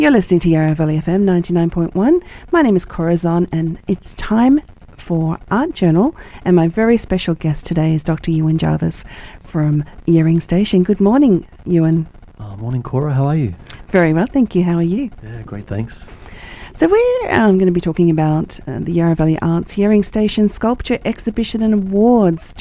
You're listening to Yarra Valley FM 99.1. My name is Cora Zon, and it's time for Art Journal. And my very special guest today is Dr. Ewan Jarvis from Yering Station. Good morning, Ewan. Morning, Cora. How are you? Very well, thank you. How are you? Yeah, great, thanks. So we're going to be talking about the Yarra Valley Arts Yering Station Sculpture Exhibition and Awards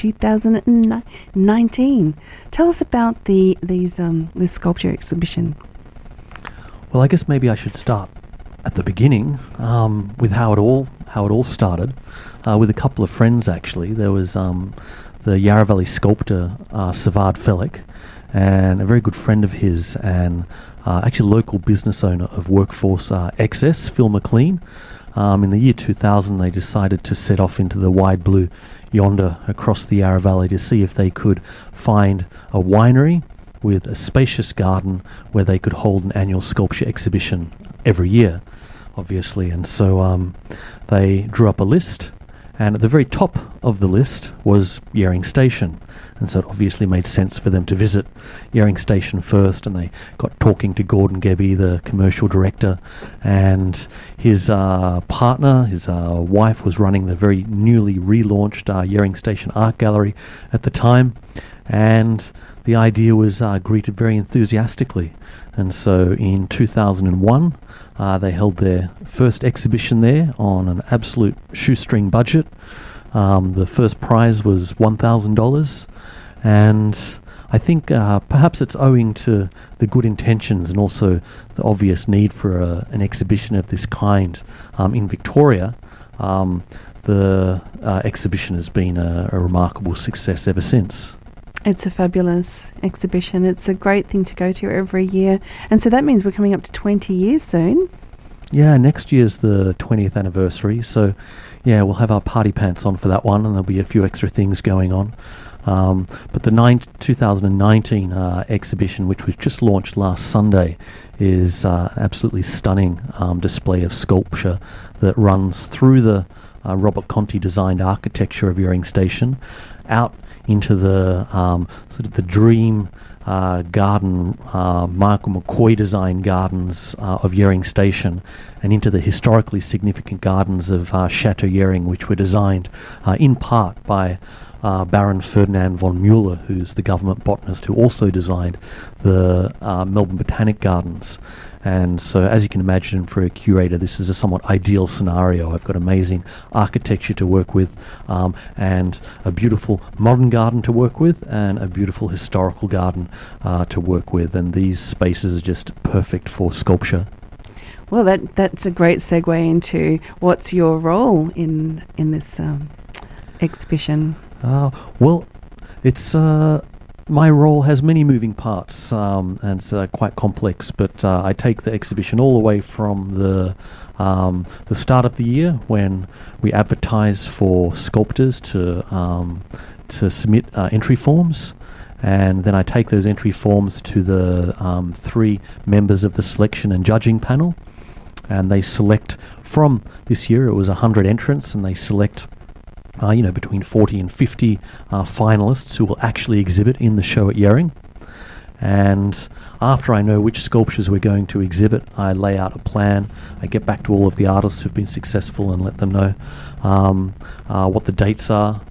2019. Tell us about this sculpture exhibition. Well, I guess maybe I should start at the beginning with how it all started. With a couple of friends, actually. There was the Yarra Valley sculptor Savard Felek, and a very good friend of his, and actually local business owner of Workforce XS, Phil McLean. In the year 2000, they decided to set off into the wide blue yonder across the Yarra Valley to see if they could find a winery with a spacious garden where they could hold an annual sculpture exhibition every year, obviously. And so they drew up a list, and at the very top of the list was Yering Station. And so it obviously made sense for them to visit Yering Station first, and they got talking to Gordon Gebby, the commercial director, and his partner, his wife, was running the very newly relaunched Yering Station Art Gallery at the time, and the idea was greeted very enthusiastically. And so in 2001, they held their first exhibition there on an absolute shoestring budget. The first prize was $1,000, and I think perhaps it's owing to the good intentions and also the obvious need for an exhibition of this kind in Victoria. The exhibition has been a remarkable success ever since. It's a fabulous exhibition. It's a great thing to go to every year. And so that means we're coming up to 20 years soon. Yeah, next year's the 20th anniversary. So, yeah, we'll have our party pants on for that one, and there'll be a few extra things going on. But the 2019 exhibition, which was just launched last Sunday, is an absolutely stunning display of sculpture that runs through the Robert Conti designed architecture of Yering Station out into the sort of the dream garden, Michael McCoy designed gardens of Yering Station, and into the historically significant gardens of Chateau Yering, which were designed in part by Baron Ferdinand von Mueller, who's the government botanist who also designed the Melbourne Botanic Gardens. And so, as you can imagine, for a curator, this is a somewhat ideal scenario. I've got amazing architecture to work with, and a beautiful modern garden to work with, and a beautiful historical garden to work with. And these spaces are just perfect for sculpture. Well, that's a great segue into what's your role in this exhibition. Well, it's my role has many moving parts, and it's quite complex. But I take the exhibition all the way from the start of the year, when we advertise for sculptors to submit entry forms, and then I take those entry forms to the 3 members of the selection and judging panel, and they select from this year. It was 100 entrants, and they select between 40 and 50 finalists who will actually exhibit in the show at Yering. And after I know which sculptures we're going to exhibit, I lay out a plan. I get back to all of the artists who've been successful and let them know what the dates are.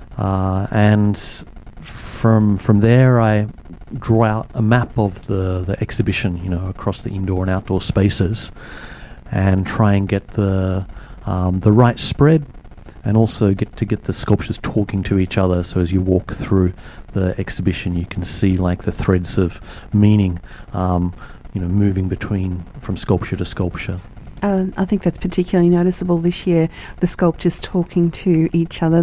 And from there, I draw out a map of the exhibition, across the indoor and outdoor spaces, and try and get the right spread, and also get the sculptures talking to each other. So as you walk through the exhibition, you can see like the threads of meaning, moving from sculpture to sculpture. I think that's particularly noticeable this year. The sculptures talking to each other.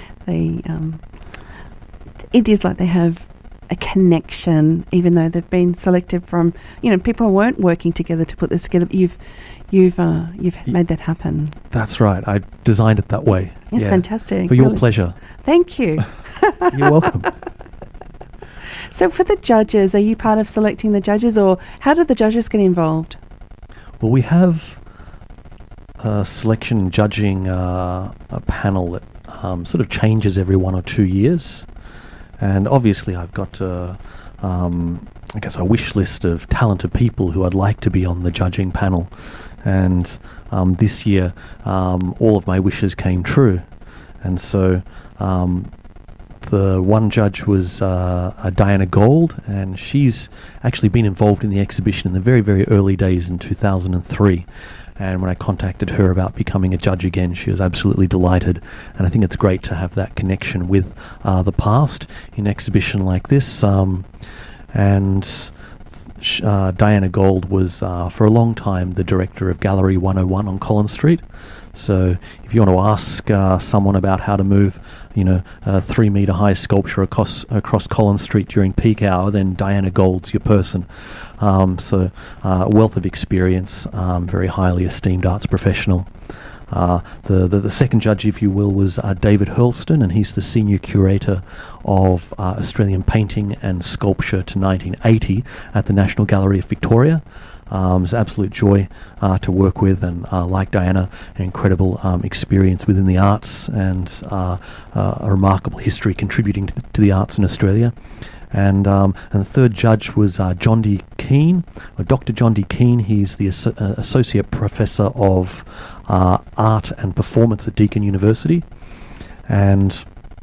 It is like they have a connection, even though they've been selected from, people weren't working together to put this together. But You've made that happen. That's right. I designed it that way. It's fantastic. For your pleasure. Thank you. You're welcome. So for the judges, are you part of selecting the judges, or how do the judges get involved? Well, we have a selection and judging a panel that sort of changes every 1 or 2 years. And obviously I've got I guess, a wish list of talented people who I'd like to be on the judging panel. And this year, all of my wishes came true. And so the one judge was Diana Gold, and she's actually been involved in the exhibition in the very, very early days in 2003. And when I contacted her about becoming a judge again, she was absolutely delighted. And I think it's great to have that connection with the past in an exhibition like this. Diana Gold was, for a long time, the director of Gallery 101 on Collins Street. So if you want to ask someone about how to move, a 3-metre high sculpture across Collins Street during peak hour, then Diana Gold's your person. So a wealth of experience, very highly esteemed arts professional. The second judge, if you will, was David Hurlston, and he's the senior curator of Australian painting and sculpture to 1980 at the National Gallery of Victoria. It was an absolute joy to work with, and like Diana, an incredible experience within the arts, and a remarkable history contributing to the arts in Australia. And the third judge was John D. Keane, or Dr. John D. Keane. He's the Associate Professor of Art and Performance at Deakin University. And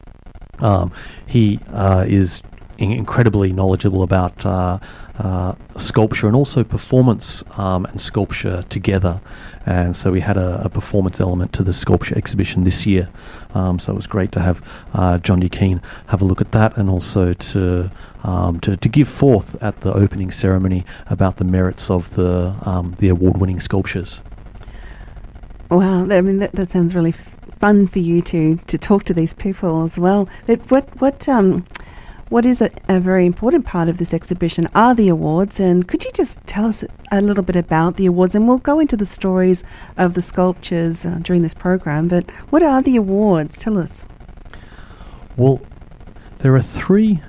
he is incredibly knowledgeable about sculpture and also performance and sculpture together. And so we had a performance element to the sculpture exhibition this year. So it was great to have John D. Keane have a look at that, and also to give forth at the opening ceremony about the merits of the award-winning sculptures. Wow, I mean that sounds really fun for you to talk to these people as well. But what is a very important part of this exhibition are the awards, and could you just tell us a little bit about the awards, and we'll go into the stories of the sculptures during this program, but what are the awards? Tell us. Well, there are 3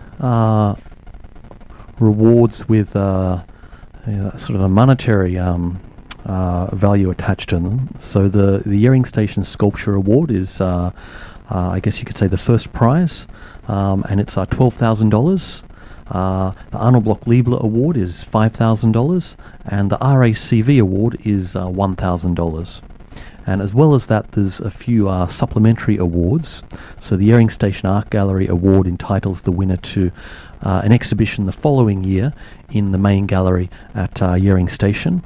rewards with sort of a monetary value attached to them. So the Yering Station Sculpture Award is, I guess you could say, the first prize. And it's $12,000. The Arnold Bloch Liebler Award is $5,000, and the RACV Award is $1,000. And as well as that, there's a few supplementary awards. So the Yering Station Art Gallery Award entitles the winner to an exhibition the following year in the main gallery at Yering Station.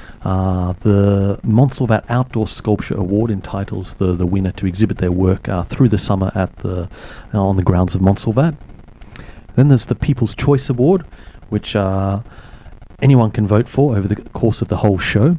The Montsalvat Outdoor Sculpture Award entitles the winner to exhibit their work through the summer at on the grounds of Montsalvat. Then there's the People's Choice Award, which anyone can vote for over the course of the whole show.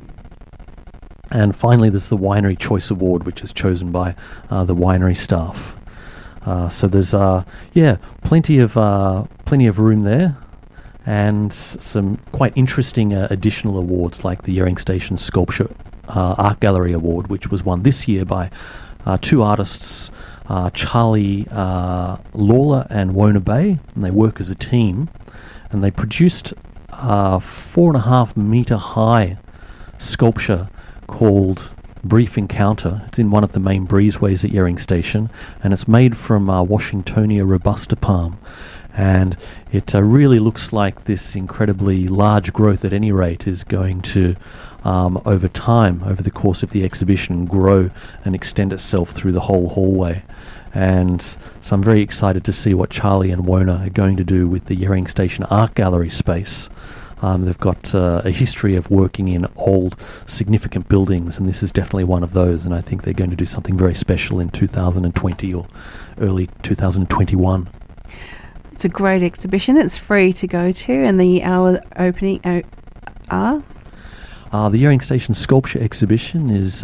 And finally, there's the Winery Choice Award, which is chosen by the winery staff. So there's plenty of room there, and some quite interesting additional awards like the Yering Station Sculpture Art Gallery Award, which was won this year by 2 artists, Charlie Lawler and Wona Bay, and they work as a team, and they produced a 4.5 metre high sculpture called Brief Encounter. It's in one of the main breezeways at Yering Station, and it's made from Washingtonia robusta palm. And it really looks like this incredibly large growth, at any rate, is going to, over time, over the course of the exhibition, grow and extend itself through the whole hallway. And so I'm very excited to see what Charlie and Wona are going to do with the Yering Station Art Gallery space. They've got a history of working in old, significant buildings, and this is definitely one of those, and I think they're going to do something very special in 2020 or early 2021. It's a great exhibition. It's free to go to, and the hour opening are? The Yering Station Sculpture Exhibition is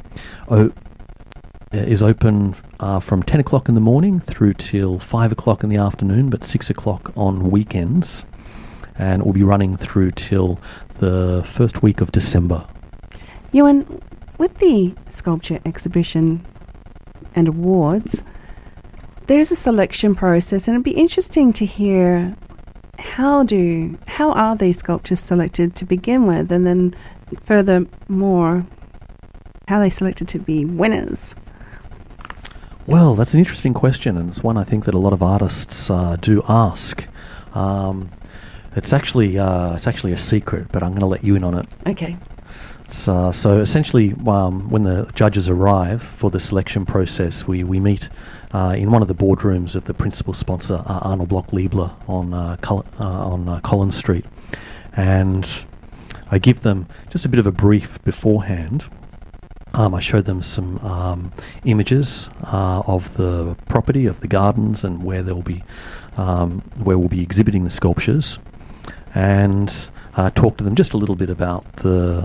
open from 10 o'clock in the morning through till 5 o'clock in the afternoon, but 6 o'clock on weekends, and it will be running through till the first week of December. Ewan, with the sculpture exhibition and awards, there's a selection process, and it'd be interesting to hear how are these sculptures selected to begin with, and then furthermore, how they selected to be winners. Well, that's an interesting question, and it's one I think that a lot of artists do ask. It's actually a secret, but I'm going to let you in on it. Okay. So essentially, when the judges arrive for the selection process, we meet in one of the boardrooms of the principal sponsor, Arnold Bloch Liebler, on Collins Street, and I give them just a bit of a brief beforehand. I showed them some images of the property, of the gardens, and where we'll be exhibiting the sculptures, and talk to them just a little bit about the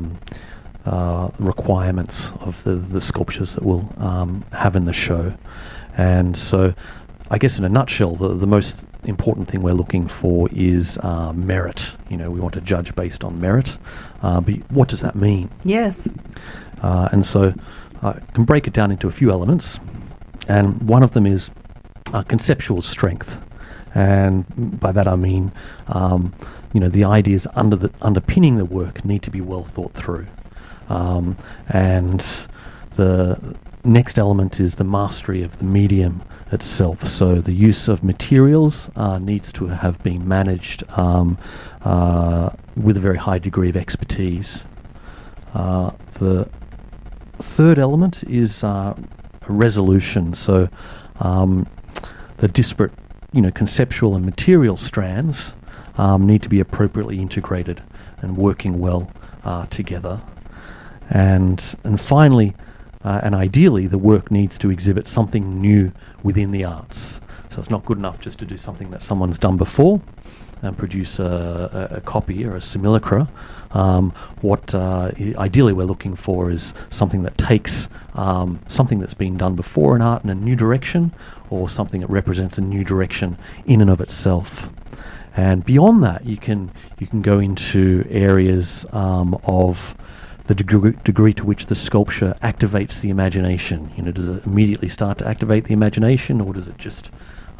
requirements of the sculptures that we'll have in the show. And so, I guess in a nutshell, the most important thing we're looking for is merit. We want to judge based on merit. But what does that mean? Yes. And so I can break it down into a few elements. And one of them is conceptual strength. And by that I mean, the ideas underpinning the work need to be well thought through. And the next element is the mastery of the medium itself. So the use of materials needs to have been managed with a very high degree of expertise. The third element is resolution. So the disparate, conceptual and material strands need to be appropriately integrated and working well together. And finally, and ideally, the work needs to exhibit something new within the arts. So it's not good enough just to do something that someone's done before and produce a copy or a simulacra. What ideally we're looking for is something that takes something that's been done before in art in a new direction, or something that represents a new direction in and of itself. And beyond that, you can go into areas of the degree to which the sculpture activates the imagination. Does it immediately start to activate the imagination, or does it just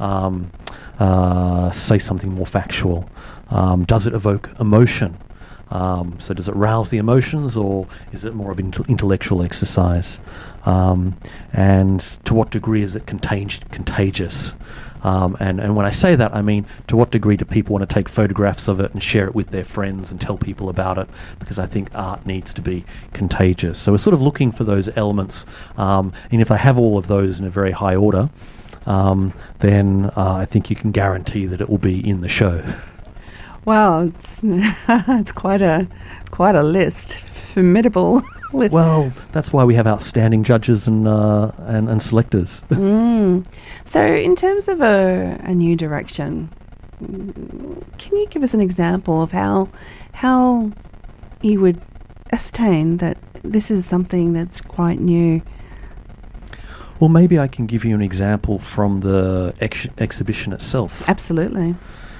say something more factual? Does it evoke emotion? So does it rouse the emotions, or is it more of an intellectual exercise? And to what degree is it contagious? And when I say that, I mean, to what degree do people want to take photographs of it and share it with their friends and tell people about it? Because I think art needs to be contagious. So we're sort of looking for those elements. And if they have all of those in a very high order, then I think you can guarantee that it will be in the show. Wow, it's quite a list, formidable list. Well, that's why we have outstanding judges and selectors. So, in terms of a new direction, can you give us an example of how you would ascertain that this is something that's quite new? Well, maybe I can give you an example from the exhibition itself. Absolutely.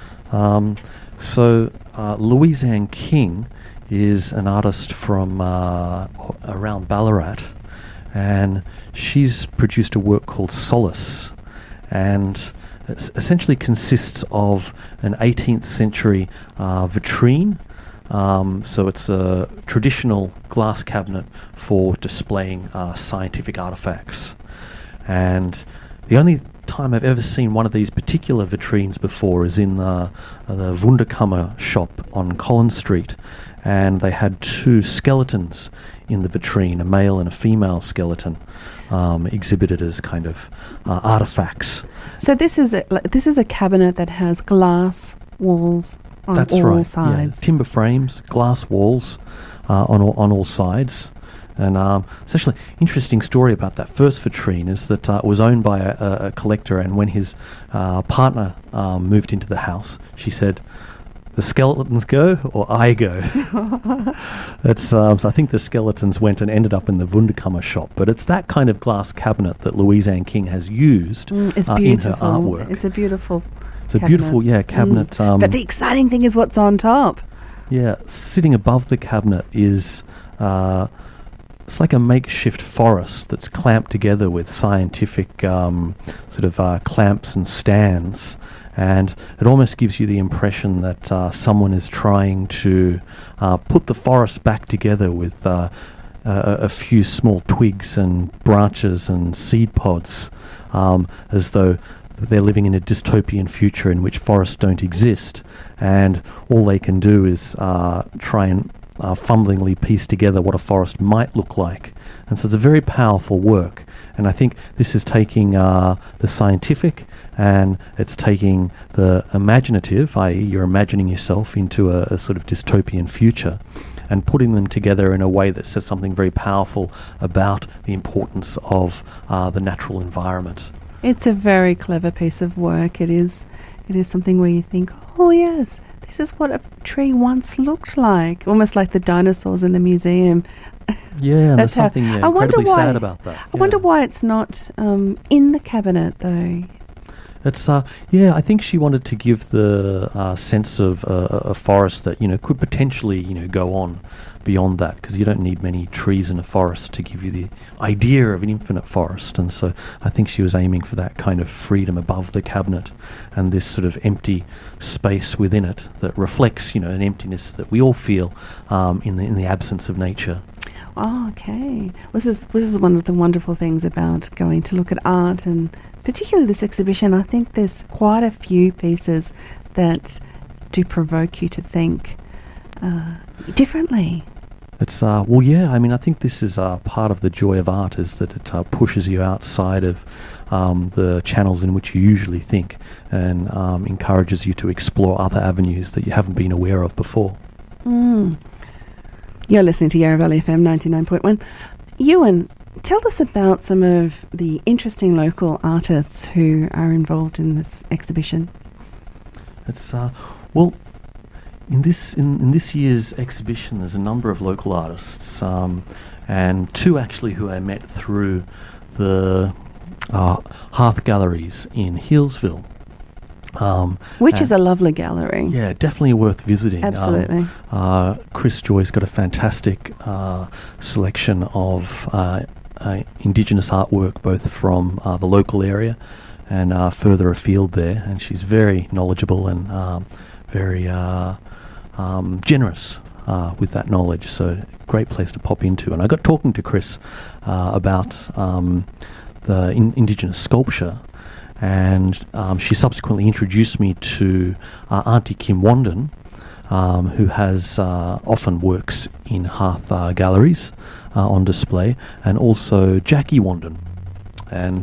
So Louise Anne King is an artist from around Ballarat, and she's produced a work called Solace, and it essentially consists of an 18th century vitrine. So it's a traditional glass cabinet for displaying scientific artifacts. And the only time I've ever seen one of these particular vitrines before is in the Wunderkammer shop on Collins Street, and they had two skeletons in the vitrine, a male and a female skeleton, exhibited as kind of artifacts. So this is a cabinet that has glass walls on all sides. Yeah, timber frames, glass walls on all sides. And it's actually an interesting story about that first vitrine is that it was owned by a collector, and when his partner moved into the house, she said, "The skeletons go, or I go." So I think the skeletons went and ended up in the Wunderkammer shop. But it's that kind of glass cabinet that Louise Anne King has used in her artwork. It's a beautiful cabinet. Beautiful, cabinet. But the exciting thing is what's on top. Yeah, sitting above the cabinet is... it's like a makeshift forest that's clamped together with scientific clamps and stands, and it almost gives you the impression that someone is trying to put the forest back together with a few small twigs and branches and seed pods, as though they're living in a dystopian future in which forests don't exist, and all they can do is try and fumblingly piece together what a forest might look like. And so it's a very powerful work. And I think this is taking the scientific and it's taking the imaginative, i.e. you're imagining yourself into a sort of dystopian future, and putting them together in a way that says something very powerful about the importance of the natural environment. It's a very clever piece of work. It is something where you think, oh yes, this is what a tree once looked like, almost like the dinosaurs in the museum. Yeah, and there's something incredibly sad about that. I wonder why it's not in the cabinet, though. It's I think she wanted to give the sense of a forest that could potentially go on beyond that, because you don't need many trees in a forest to give you the idea of an infinite forest. And so I think she was aiming for that kind of freedom above the cabinet and this sort of empty space within it that reflects an emptiness that we all feel in the absence of nature. Oh, okay. This is one of the wonderful things about going to look at art, and particularly this exhibition. I think there's quite a few pieces that do provoke you to think differently. It's I think this is part of the joy of art, is that it pushes you outside of the channels in which you usually think, and encourages you to explore other avenues that you haven't been aware of before. You're listening to Yarra Valley FM 99.1. Ewan, tell us about some of the interesting local artists who are involved in this exhibition. It's in this year's exhibition, there's a number of local artists, and two actually who I met through the Hearth Galleries in Healesville. Which is a lovely gallery. Yeah, definitely worth visiting. Absolutely. Chris Joyce got a fantastic selection of Indigenous artwork, both from the local area and further afield there, and she's very knowledgeable and very generous with that knowledge, so great place to pop into. And I got talking to Chris about the Indigenous sculpture, and she subsequently introduced me to Auntie Kim Wandon, who has often works in Hearth galleries on display, and also Jackie Wandon. And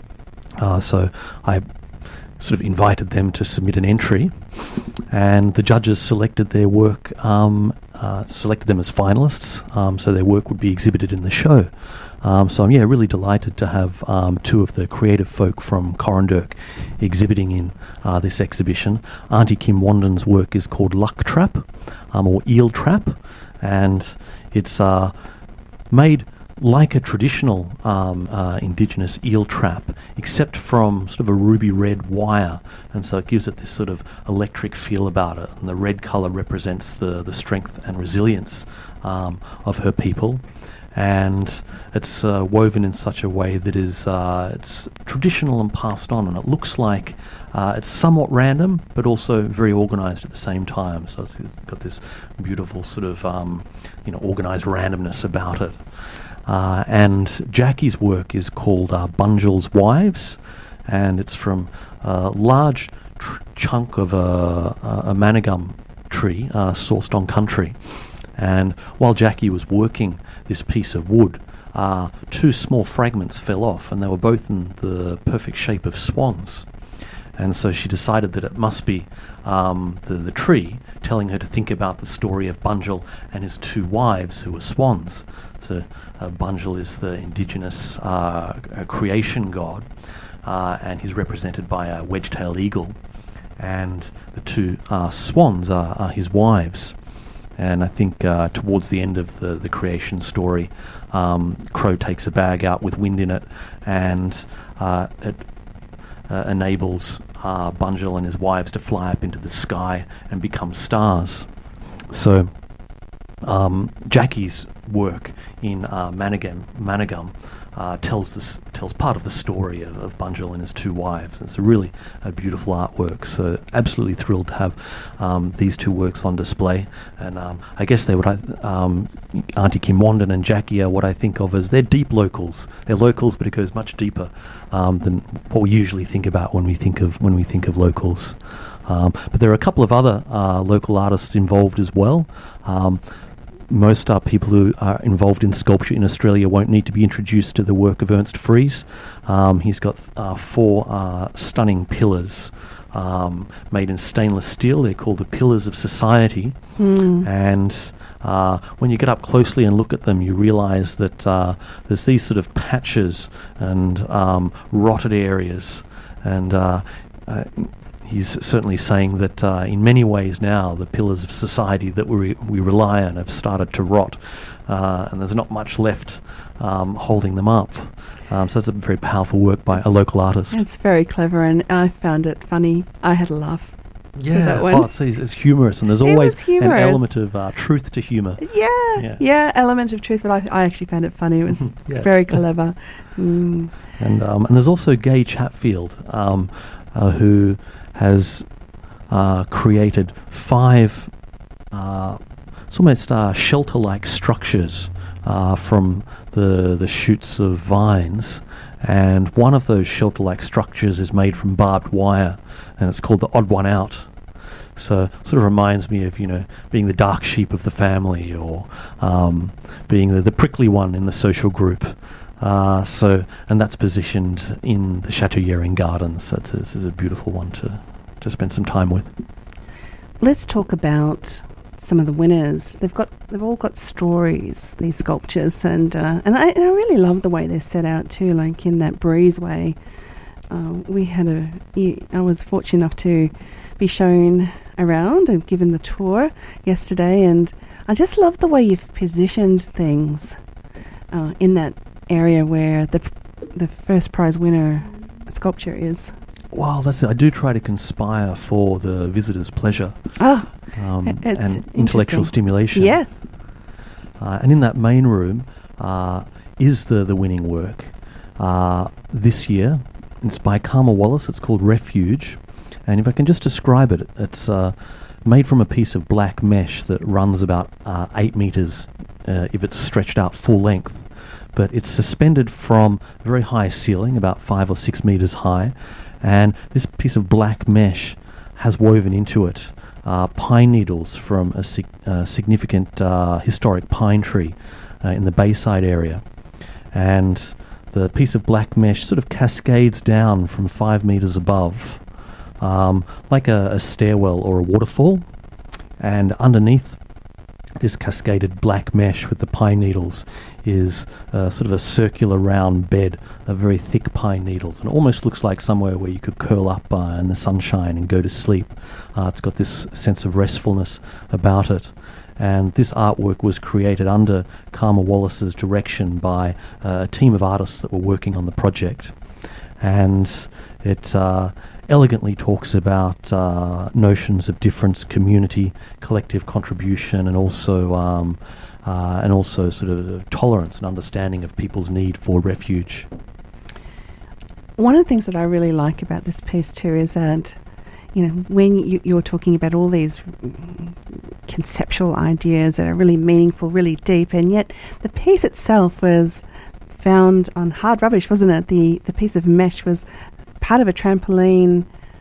so I sort of invited them to submit an entry, and the judges selected their work, selected them as finalists, so their work would be exhibited in the show. So I'm really delighted to have two of the creative folk from Corranderk exhibiting in this exhibition. Auntie Kim Wandon's work is called Luck Trap, or Eel Trap, and it's made like a traditional Indigenous eel trap, except from sort of a ruby red wire, and so it gives it this sort of electric feel about it, and the red colour represents the strength and resilience of her people. And it's woven in such a way that is it's traditional and passed on, and it looks like it's somewhat random but also very organised at the same time, so it's got this beautiful sort of organised randomness about it. And Jackie's work is called Bunjil's Wives, and it's from a large chunk of a manigum tree sourced on country. And while Jackie was working this piece of wood, two small fragments fell off, and they were both in the perfect shape of swans. And so she decided that it must be the tree telling her to think about the story of Bunjil and his two wives who were swans. So Bunjil is the Indigenous creation god, and he's represented by a wedge-tailed eagle, and the two swans are his wives. And I think towards the end of the creation story, Crow takes a bag out with wind in it, and it enables Bunjil and his wives to fly up into the sky and become stars. So Jackie's work in Manigum tells part of the story of Bunjil and his two wives. It's really a beautiful artwork. So absolutely thrilled to have these two works on display. And I guess they would Auntie Kim Wandon and Jackie are what I think of as they're deep locals. They're locals, but it goes much deeper than what we usually think about when we think of locals. But there are a couple of other local artists involved as well. Most people who are involved in sculpture in Australia won't need to be introduced to the work of Ernst Fries. He's got 4 stunning pillars made in stainless steel. They're called the Pillars of Society. And when you get up closely and look at them, you realise that there's these sort of patches and rotted areas. And he's certainly saying that in many ways now the pillars of society that we rely on have started to rot, and there's not much left holding them up. So that's a very powerful work by a local artist. It's very clever, and I found it funny. I had a laugh. Yeah, it's humorous, and there's always an element of truth to humour. Yeah, element of truth, but I actually found it funny. It was very clever. And there's also Gay Chatfield, who has created 5 it's almost shelter-like structures from the shoots of vines, and one of those shelter-like structures is made from barbed wire, and it's called the Odd One Out. So sort of reminds me of, being the dark sheep of the family, or being the prickly one in the social group. And that's positioned in the Chateau Yering Gardens. So this is a beautiful one to spend some time with. Let's talk about some of the winners. They've all got stories, these sculptures, and I really love the way they're set out too. Like in that breezeway, I was fortunate enough to be shown around and given the tour yesterday, and I just love the way you've positioned things in that area where the first prize winner sculpture is. Well, that's it. I do try to conspire for the visitor's pleasure and intellectual stimulation. Yes. And in that main room is the winning work. This year, it's by Karma Wallace. It's called Refuge. And if I can just describe it, it's made from a piece of black mesh that runs about 8 metres if it's stretched out full length. But it's suspended from a very high ceiling, about 5 or 6 metres high, and this piece of black mesh has woven into it pine needles from a significant historic pine tree in the Bayside area. And the piece of black mesh sort of cascades down from 5 metres above, like a stairwell or a waterfall, and underneath this cascaded black mesh with the pine needles is sort of a circular round bed of very thick pine needles, and it almost looks like somewhere where you could curl up in the sunshine and go to sleep. It's got this sense of restfulness about it, and this artwork was created under Karma Wallace's direction by a team of artists that were working on the project, and it elegantly talks about notions of difference, community, collective contribution, and also sort of tolerance and understanding of people's need for refuge. One of the things that I really like about this piece too is that, when you're talking about all these conceptual ideas that are really meaningful, really deep, and yet the piece itself was found on hard rubbish, wasn't it? The piece of mesh was part of a trampoline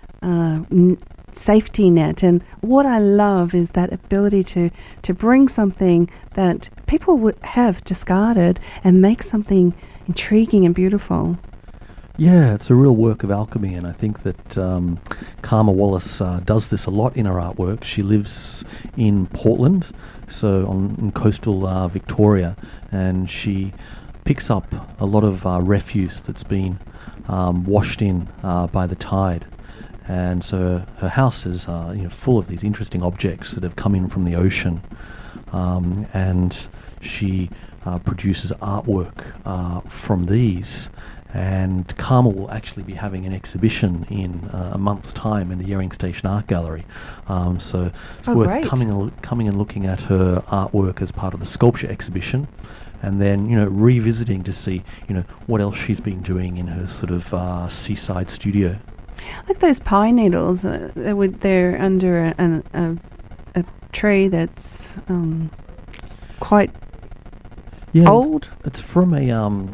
safety net, and what I love is that ability to bring something that people would have discarded and make something intriguing and beautiful. Yeah, it's a real work of alchemy, and I think that Karma Wallace does this a lot in her artwork. She lives in Portland, so in coastal Victoria, and she picks up a lot of refuse that's been washed in by the tide, and so her house is full of these interesting objects that have come in from the ocean, and she produces artwork from these. And Karma will actually be having an exhibition in a month's time in the Yering Station Art Gallery. So it's worth great. coming and looking at her artwork as part of the sculpture exhibition. and then revisiting to see what else she's been doing in her sort of seaside studio. Like those pine needles, they're under a tree that's quite old. It's from a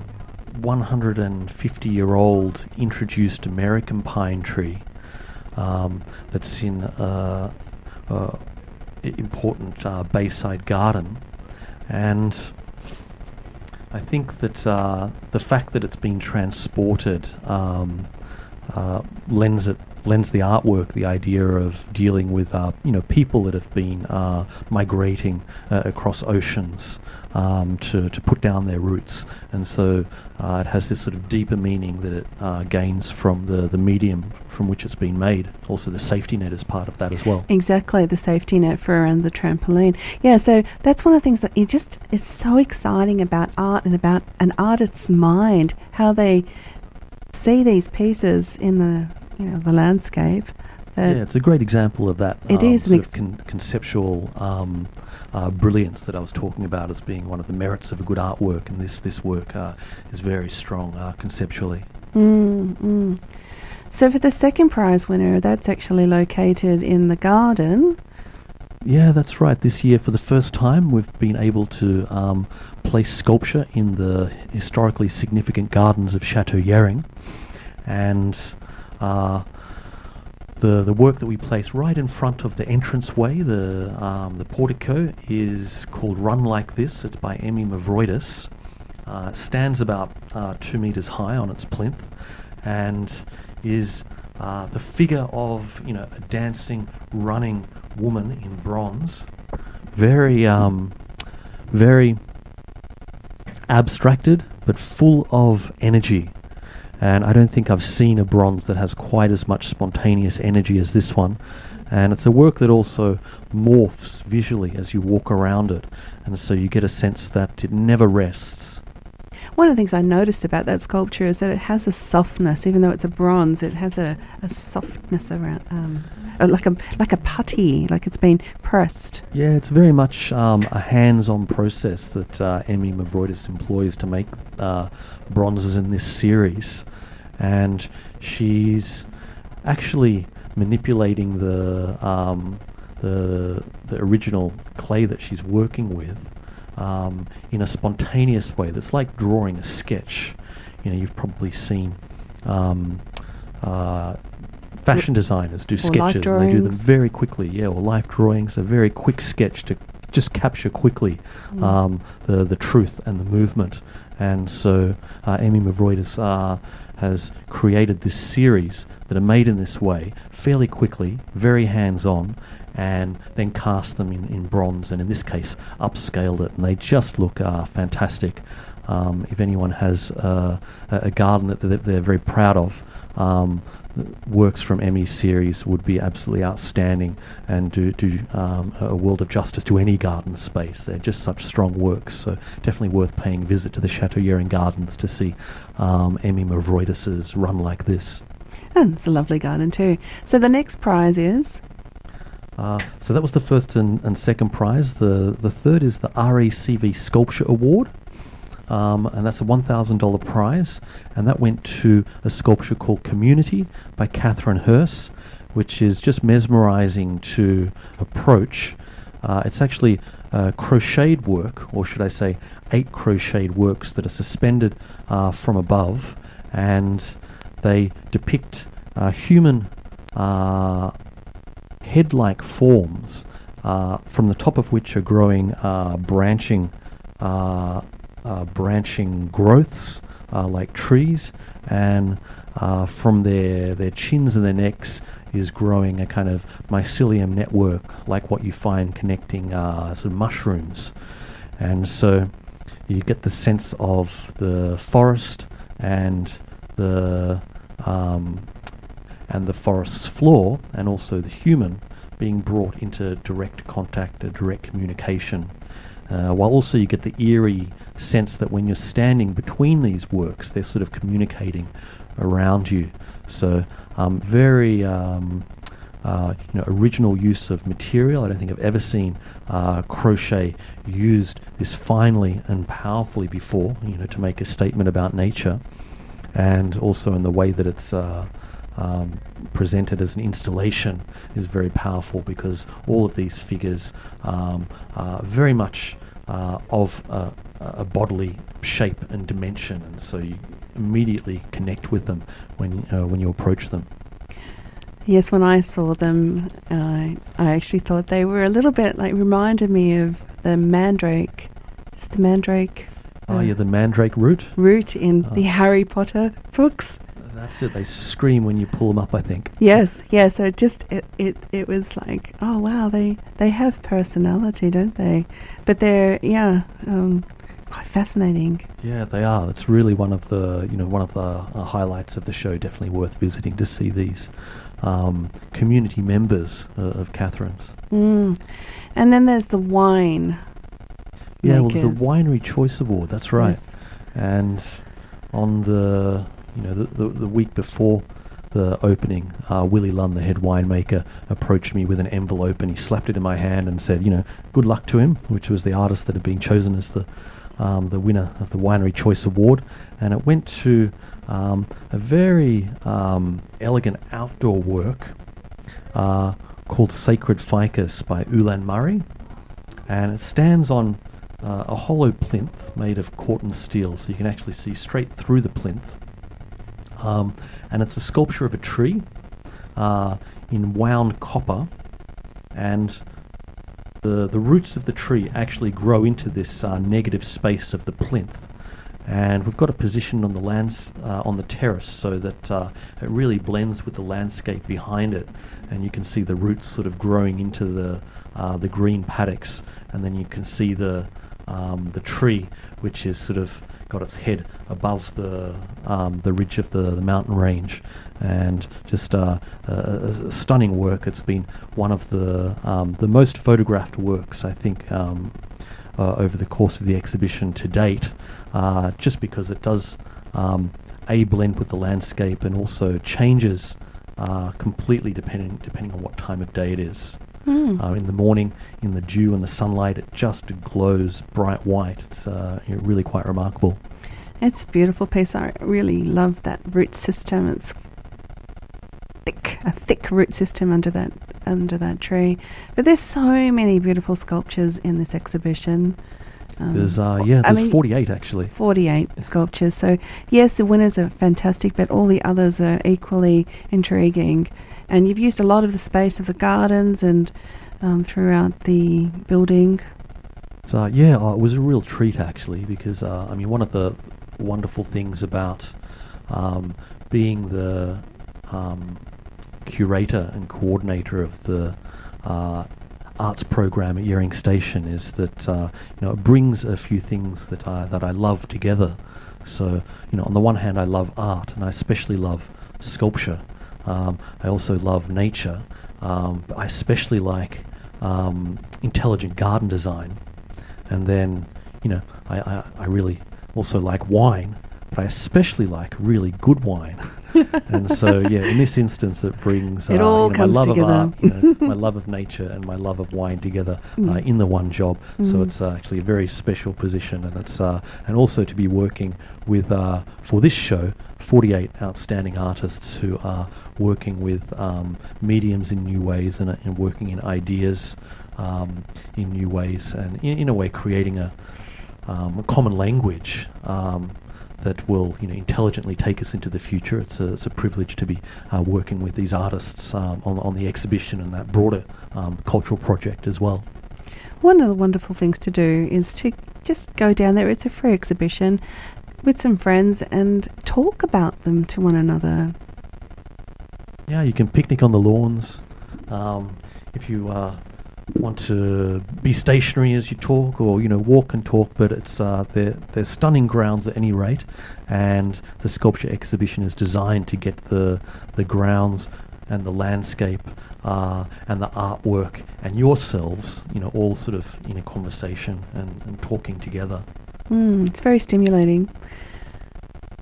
150-year-old introduced American pine tree that's in important Bayside garden, and I think that the fact that it's been transported lends the artwork the idea of dealing with people that have been migrating across oceans to put down their roots, and so it has this sort of deeper meaning that it gains from the medium from which it's been made. Also, the safety net is part of that as well. Exactly, the safety net for around the trampoline. Yeah, so that's one of the things that it's so exciting about art and about an artist's mind, how they see these pieces in the landscape. It's a great example of that. It is sort of conceptual brilliance that I was talking about as being one of the merits of a good artwork, and this work is very strong conceptually. So for the second prize winner, that's actually located in the garden. Yeah, that's right. This year, for the first time, we've been able to place sculpture in the historically significant gardens of Chateau Yering, and the work that we place right in front of the entranceway, the portico, is called Run Like This. It's by Emmy Mavroidis. It stands about 2 meters high on its plinth, and is the figure of a dancing, running woman in bronze, very abstracted but full of energy. And I don't think I've seen a bronze that has quite as much spontaneous energy as this one. And it's a work that also morphs visually as you walk around it, and so you get a sense that it never rests. One of the things I noticed about that sculpture is that it has a softness, even though it's a bronze. It has a softness around, like a putty, like it's been pressed. Yeah, it's very much a hands-on process that Emmy Mavroidis employs to make bronzes in this series, and she's actually manipulating the original clay that she's working with in a spontaneous way that's like drawing a sketch. You've probably seen fashion designers do sketches, and they do them very quickly. Or life drawings, a very quick sketch to just capture quickly the truth and the movement. And so Emmy Mavroidis has created this series that are made in this way, fairly quickly, very hands-on, and then cast them in bronze, and in this case upscaled it, and they just look fantastic. If anyone has a garden that they're very proud of, works from Emmy's series would be absolutely outstanding and do a world of justice to any garden space. They're just such strong works, so definitely worth paying a visit to the Chateau Yering Gardens to see Emmy Mavroidis' Run Like This. And it's a lovely garden too. So the next prize is? So that was the first and second prize. The third is the RACV Sculpture Award. And that's a $1,000 prize, and that went to a sculpture called Community by Catherine Hirst, which is just mesmerizing to approach. It's actually crocheted work, or should I say 8 crocheted works that are suspended from above, and they depict human head-like forms, from the top of which are growing branching growths like trees, and from their chins and their necks is growing a kind of mycelium network like what you find connecting sort of mushrooms. And so you get the sense of the forest and the forest's floor, and also the human being brought into direct contact, a direct communication. While also you get the eerie sense that when you're standing between these works, they're sort of communicating around you. So very original use of material. I don't think I've ever seen crochet used this finely and powerfully before, to make a statement about nature, and also in the way that it's presented as an installation is very powerful, because all of these figures are very much of a bodily shape and dimension, and so you immediately connect with them when you approach them. Yes, when I saw them, I actually thought they were a little bit reminded me of the mandrake. Is it the mandrake? The mandrake root. Root in the Harry Potter books. That's it. They scream when you pull them up, I think. Yes, yeah. So it was like, oh wow, they have personality, don't they? But they're quite fascinating. Yeah, they are. It's really one of the highlights of the show. Definitely worth visiting to see these community members of Catherine's. And then there's the wine. Yeah, makers. well, the Winery Choice Award. That's right. Yes. And on the week before the opening, Willie Lunn, the head winemaker, approached me with an envelope, and he slapped it in my hand and said, good luck to him, which was the artist that had been chosen as the winner of the Winery Choice Award. And it went to a very elegant outdoor work called Sacred Ficus by Ulan Murray. And it stands on a hollow plinth made of Corten steel, so you can actually see straight through the plinth. And it's a sculpture of a tree in wound copper, and the roots of the tree actually grow into this negative space of the plinth. And we've got it positioned on the terrace, so that it really blends with the landscape behind it, and you can see the roots sort of growing into the green paddocks, and then you can see the tree, which is sort of got its head above the ridge of the mountain range, and just a stunning work. It's been one of the most photographed works, I think, over the course of the exhibition to date, just because it does blend with the landscape, and also changes completely depending on what time of day it is. In the morning, in the dew and the sunlight, it just glows bright white. It's really quite remarkable. It's a beautiful piece. I really love that root system. It's a thick root system under that tree. But there's so many beautiful sculptures in this exhibition. There's 48 actually. 48 sculptures. So yes, the winners are fantastic, but all the others are equally intriguing. And you've used a lot of the space of the gardens and throughout the building. So it was a real treat actually, because one of the wonderful things about being the curator and coordinator of the arts program at Yering Station is that it brings a few things that I love together. So on the one hand, I love art, and I especially love sculpture. I also love nature, but I especially like intelligent garden design. And then I really also like wine, but I especially like really good wine. And so, in this instance, it brings it all comes my love together. of art, my love of nature, and my love of wine together in the one job. So it's actually a very special position, and it's and also to be working with for this show 48 outstanding artists who are working with mediums in new ways, and working in ideas in new ways, and in a way creating a common language that will intelligently take us into the future. It's a privilege to be working with these artists on the exhibition and that broader cultural project as well. One of the wonderful things to do is to just go down there. It's a free exhibition with some friends and talk about them to one another. Yeah, you can picnic on the lawns. If you want to be stationary as you talk, or walk and talk, but it's they're stunning grounds at any rate, and the sculpture exhibition is designed to get the grounds and the landscape and the artwork and yourselves all sort of in a conversation and talking together. It's very stimulating.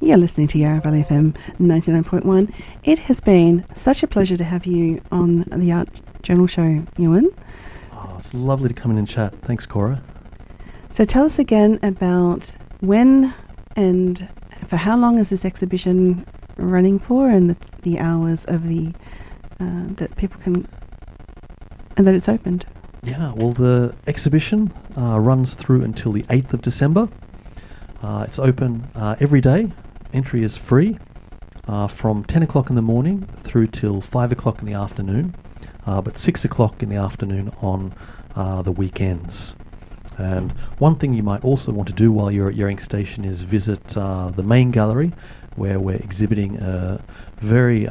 You're listening to Yarra Valley FM 99.1. It has been such a pleasure to have you on the Art Journal show, Ewan. Oh, it's lovely to come in and chat. Thanks, Cora. So tell us again about when and for how long is this exhibition running for, and the hours of the that people can, and that it's opened. Yeah, well, the exhibition runs through until the 8th of December. It's open every day. Entry is free from 10 o'clock in the morning through till 5 o'clock in the afternoon, but 6 o'clock in the afternoon on the weekends. And one thing you might also want to do while you're at Yering Station is visit the main gallery, where we're exhibiting a very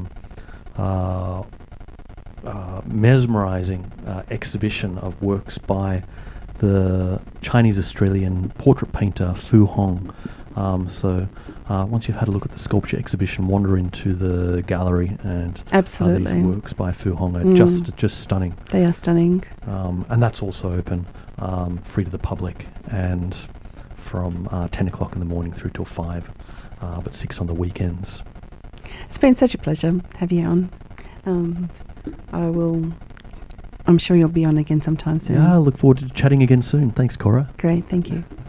mesmerizing exhibition of works by the Chinese-Australian portrait painter Fu Hong. So once you've had a look at the sculpture exhibition, wander into the gallery, and Absolutely. these works by Fu Hong are just stunning. They are stunning. And that's also open, free to the public, and from 10 o'clock in the morning through till 5, but 6 on the weekends. It's been such a pleasure to have you on. I'm sure you'll be on again sometime soon. Yeah, I look forward to chatting again soon. Thanks, Cora. Great, thank you.